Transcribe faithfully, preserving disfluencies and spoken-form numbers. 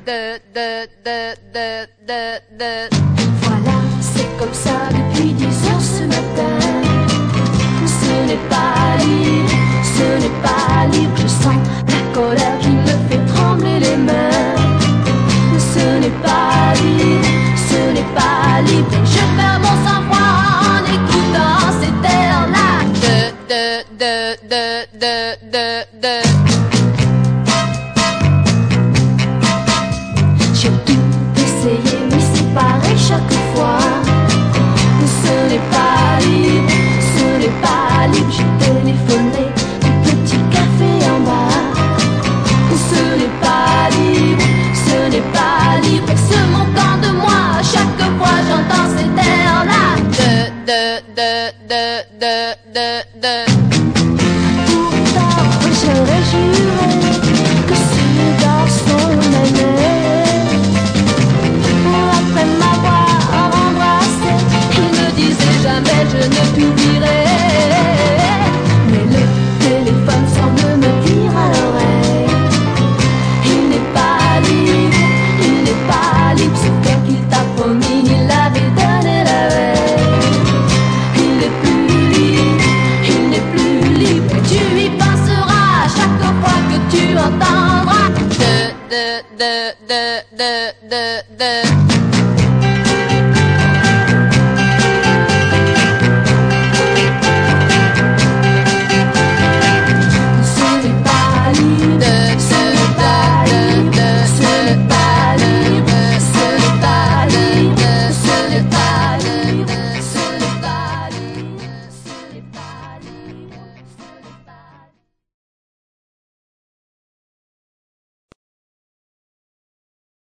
de, de, de, de, de, de. Voilà, c'est comme ça depuis dix heures ce matin. Ce n'est pas libre, ce n'est pas libre. Je sens la colère qui me fait trembler les mains. Ce n'est pas libre, ce n'est pas libre. Je perds mon sang-froid en écoutant cet air-là. De, de, de, de, de, de, de. J'ai tout essayé, mais c'est pareil chaque fois. Ce n'est pas libre, ce n'est pas libre. J'ai téléphoné du petit café en bas. Ce n'est pas libre, ce n'est pas libre. Et se moquant de moi, chaque fois j'entends cet air-là. De, de, de, de, de, de, de. Pourtant, j'aurais juré que ce garçon m'aimait. Après m'avoir embrassé, il ne disait jamais je ne t'oublierai. Mais le téléphone semble me dire à l'oreille, il n'est pas libre, il n'est pas libre. Ce cœur qu'il t'a promis, il l'avait donné la veille. Il n'est plus libre, il n'est plus libre. Et tu y penseras chaque fois que tu entendras De, de, de, de, de, de, de.